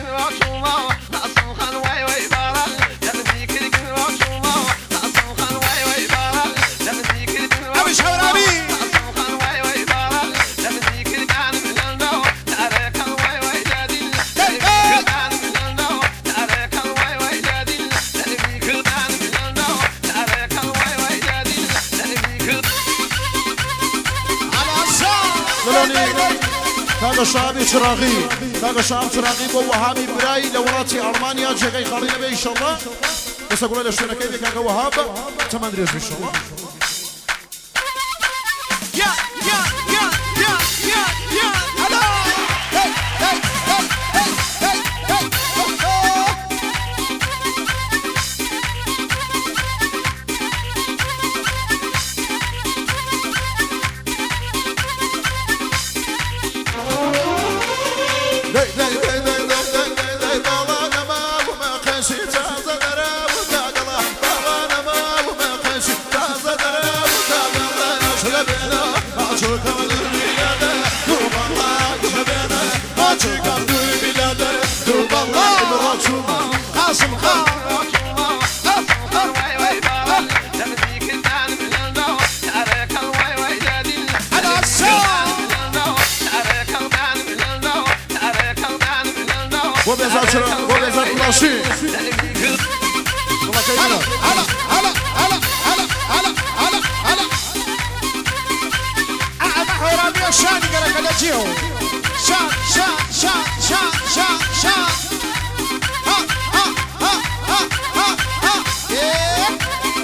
كاغا شعبي شراغي كاغا شعب شراغي ووهابي براي لوراتي ألمانيا جاي خارجين بيه إن شاء الله بس أقول له شنو كيف كاغا وهاب تمام دريس إن شاء الله يا يا يا يا يا يا هلا هي هي هي هي هي وبيزات ماشي هلا هلا هلا هلا هلا هلا هلا هلا أعمى رامي الشان قالك أنا جيو شان شان شان شان شان شان ها ها ها ها ها ها إيه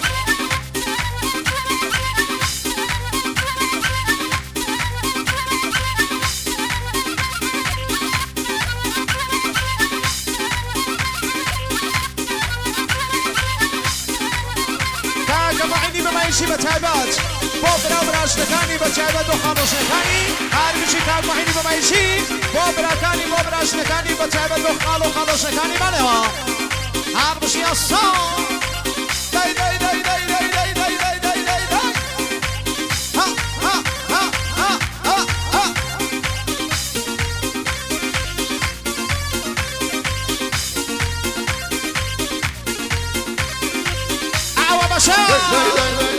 معيشي بتعبات بوبرا براشتكاني بتعبات وخالوشتكاني هاربشي كان معيني بمعيشي بوبرا كاني بوبرا اشتكاني بتعبات وخالوشتكاني مالها هاربشي الصوت داي داي داي داي داي داي داي داي داي داي داي ها ها ها ها ها ها أعوى بشار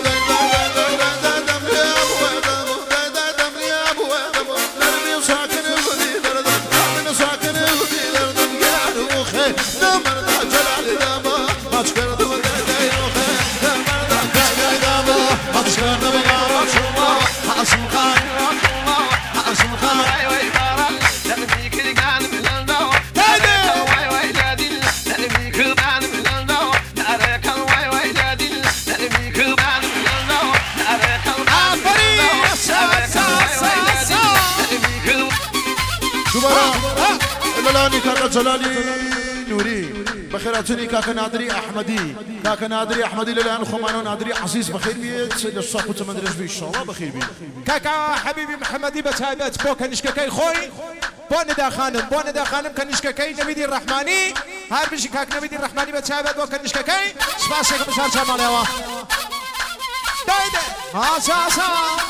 كاكا جلالي نوري بخيراتني كاكا نادري احمدي كاكا نادري احمدي للان خمانو نادري عزيز بخير بيت سيد الصاحب وتمندرج بيه ان شاء الله بخير بيه كاكا حبيبي محمدي بتايبت بو كنشككي خوي بو ندا خانم كنشككي نبيدي الرحماني هار بشي كاك نبيدي الرحماني بتايبت بو كنشككي سباسك بشار شماليوا دايده ها ساسا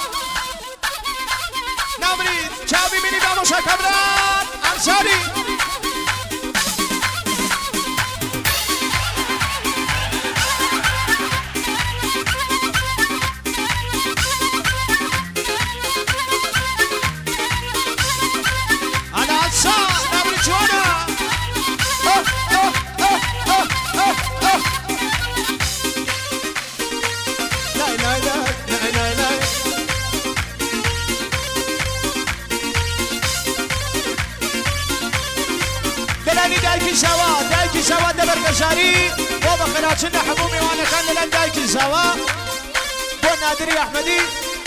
نامريد شابي مني باموشا كبرات انصاري دايكي سوا دبر بشاري بابا خلاتنا حبومي وانا كان لان دايكي سوا بو نادري احمدي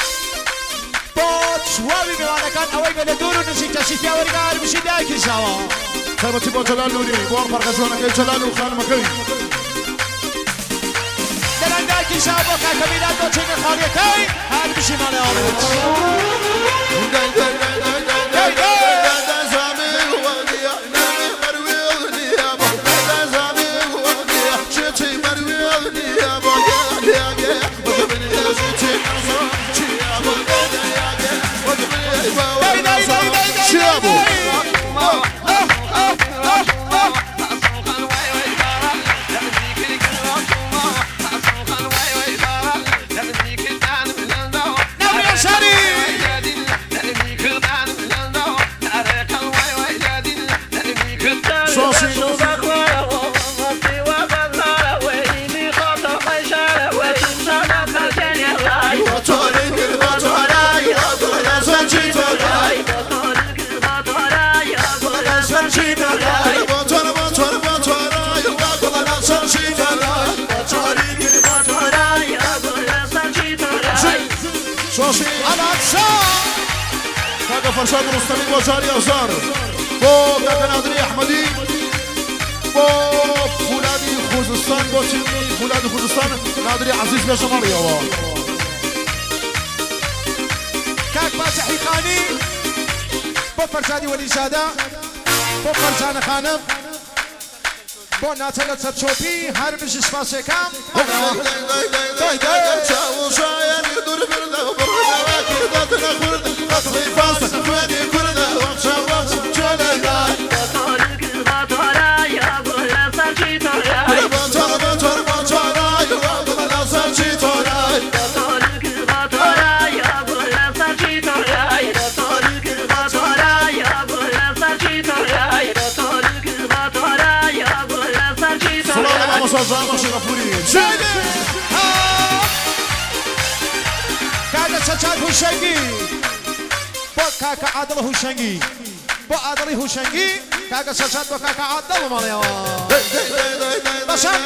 بو شوابي وانا كان اوي بلدورو نسيت سيتيا ورقال بشي دايكي سوا سربتي بو جلال نوري بو فرق جوانا كي جلال وخان مكي لان دايكي سوا بو كاكبيلات بو تشيني خارية كي هاد بشي مالي اوريت فرشاد مستمي وجاري أزار بو كاكا نادري أحمدي بو فولادي خوزستان بو فولادي خوزستان نادري عزيز بيا شمالي هو كاك باسحي خاني بو فرشادي وليشادة بو فرشان خانم بو ناتلو تشوبي هربش اسفاسي كام كاكا سجاد هوشنگي بو كاكا عادل هوشنگي بو عادل هوشنگي كاكا سجاد بو كاكا عادل ماليا بشام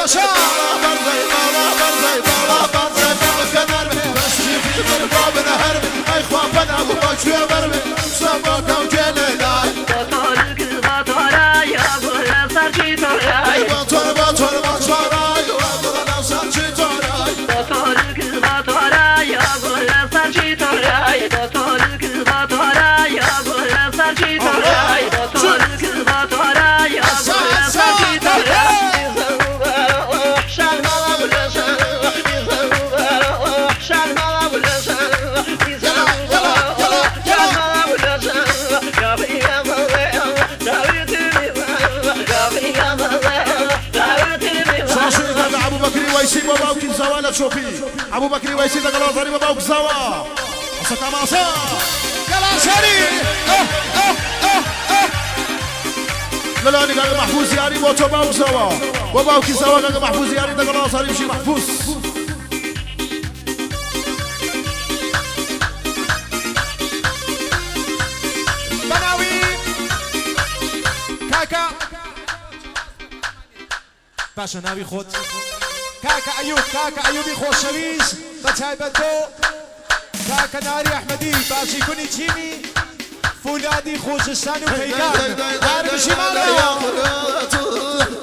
بابا وكي زوا لا تشوفي ابو بكري ويسي دغلا زاري بابا وكي زوا اسكا ماسا يلا ساري لا لا ني قال محفوظ يعني موتو بابا زوا بابا وكي زوا قال محفوظ يعني دغلا زاري مشي محفوظ بناوي كاكا باشا ناوي خود كاكا أيوبي خوشويس بتايبتو كاكا ناري أحمدي باشي كوني تيمي فولادي خوزستان وبيكان عارف شمالي